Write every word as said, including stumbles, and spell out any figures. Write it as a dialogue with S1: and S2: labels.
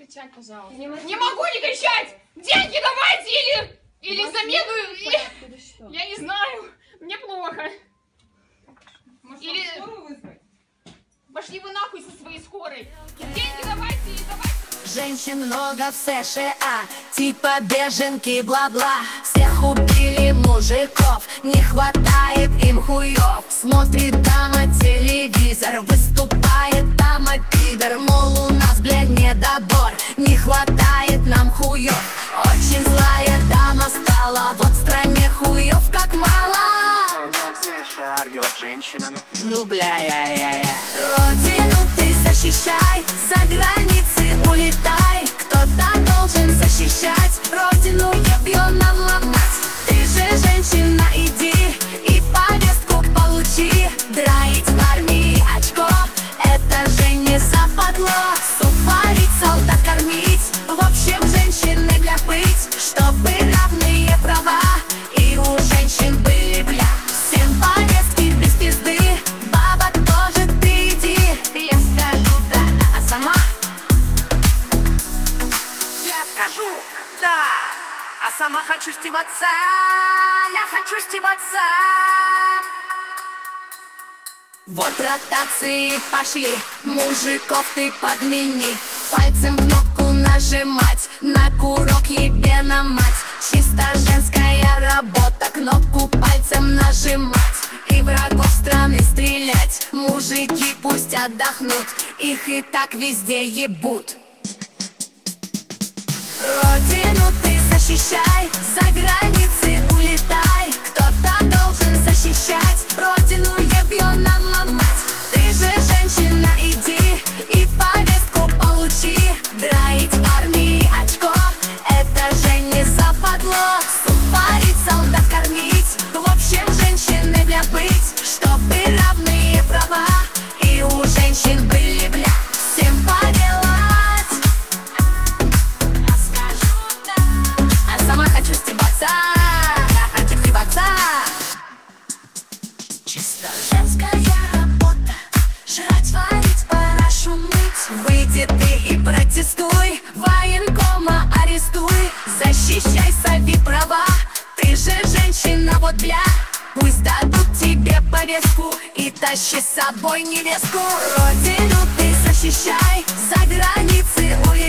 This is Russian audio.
S1: кричать, пожалуйста.
S2: Не,
S1: не могу не кричать! Деньги давайте или, или замену. Или... Я не знаю. Мне плохо.
S3: Может,
S1: или...
S3: скорую вызвать?
S1: Пошли вы нахуй со своей скорой. Деньги давайте и давайте.
S4: Женщин много в США, типа беженки, бла-бла. Всех убили мужиков, не хватает им хуев. Смотрит дама телевизор, выступает дама пидор. Мол, у нас, блядь, недобор, не хватает нам хуев. Очень злая дама стала, вот в стране хуев как мало. Ну, бля-я-я-я. Родину ты защищай, за границы улетай. Кто-то должен защищать родину, ебьё нам ломать. Ты же женщина, иди и повестку получи. Драить в армии очко, это же не западло. Суп варить, солдат кормить, в общем, женщины для быть. Чтобы равные права и у женщин были, бля. Всем повестки без пизды, баба тоже ты иди. Я скажу да, а сама я скажу да, а сама хочу стебаться. Я хочу стебаться. Вот ротации пошли, мужиков ты подмени. Пальцем кнопку нажимать, на курок ебе на мать. Чисто женская работа, кнопку пальцем нажимать и врагов страны стрелять. Мужики пусть отдохнут, их и так везде ебут. Родину ты защищай, за границы улетай. Кто-то должен защищать родину, ебьё нам ломать. Ты же женщина, иди и повестку получи. Драить в армии очко, это же не западло. Суп варить, солдат кормить, в общем, женщины для быть. Чтобы равные права и у женщин были, бля. Всем поделать. Я скажу да, а сама хочу стебаться. Я хочу стебаться. Чисто женская работа, жрать, варить, пора шуметь. Выйди ты и протестуй, военкома арестуй. Защищай свои права, ты же женщина, вот бля. Пусть дадут тебе повестку и тащи с собой невестку. Родину ты защищай, за границы улетай.